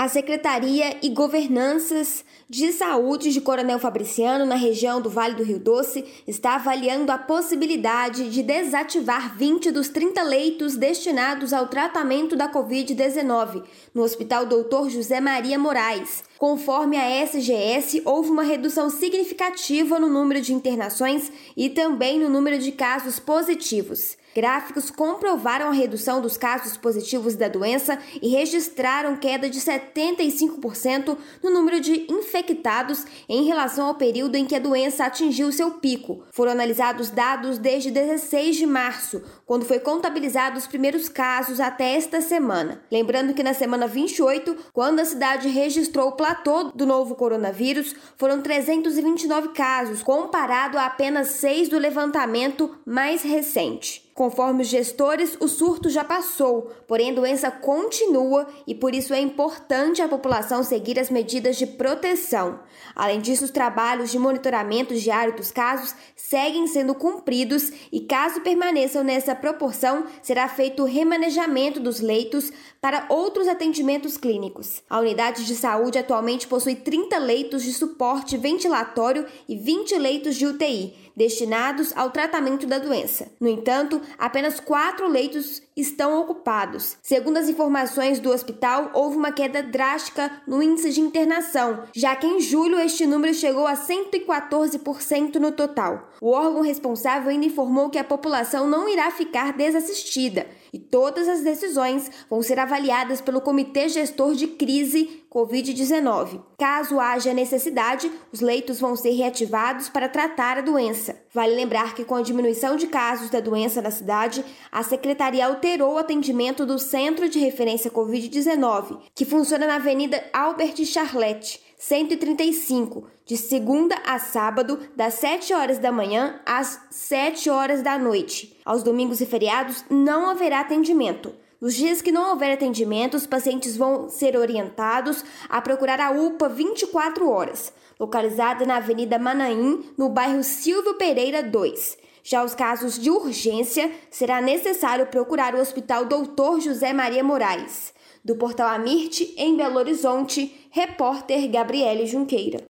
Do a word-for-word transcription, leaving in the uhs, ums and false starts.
A Secretaria e Governanças de Saúde de Coronel Fabriciano, na região do Vale do Rio Doce, está avaliando a possibilidade de desativar vinte dos trinta leitos destinados ao tratamento da covid dezenove no Hospital doutor José Maria Moraes. Conforme a S G S, houve uma redução significativa no número de internações e também no número de casos positivos. Gráficos comprovaram a redução dos casos positivos da doença e registraram queda de setenta e cinco por cento no número de infectados em relação ao período em que a doença atingiu seu pico. Foram analisados dados desde dezesseis de março, quando foi contabilizado os primeiros casos até esta semana. Lembrando que na semana vinte e oito, quando a cidade registrou o platô do novo coronavírus, foram trezentos e vinte e nove casos, comparado a apenas seis do levantamento mais recente. Conforme os gestores, o surto já passou, porém a doença continua e por isso é importante a população seguir as medidas de proteção. Além disso, os trabalhos de monitoramento diário dos casos seguem sendo cumpridos e, caso permaneçam nessa proporção, será feito o remanejamento dos leitos para outros atendimentos clínicos. A unidade de saúde atualmente possui trinta leitos de suporte ventilatório e vinte leitos de U T I, destinados ao tratamento da doença. No entanto, apenas quatro leitos estão ocupados. Segundo as informações do hospital, houve uma queda drástica no índice de internação, já que em julho este número chegou a cento e quatorze por cento no total. O órgão responsável ainda informou que a população não irá ficar desassistida e todas as decisões vão ser avaliadas pelo Comitê Gestor de Crise covid dezenove. Caso haja necessidade, os leitos vão ser reativados para tratar a doença. Vale lembrar que com a diminuição de casos da doença na cidade, a Secretaria alterou o atendimento do Centro de Referência covid dezenove, que funciona na Avenida Albert Charlett, cento e trinta e cinco, de segunda a sábado, das sete horas da manhã às sete horas da noite. Aos domingos e feriados não haverá atendimento. Nos dias que não houver atendimento, os pacientes vão ser orientados a procurar a U P A vinte e quatro horas, localizada na Avenida Manaim, no bairro Silvio Pereira dois. Já os casos de urgência, será necessário procurar o Hospital doutor José Maria Moraes. Do Portal Amirte, em Belo Horizonte, repórter Gabriele Junqueira.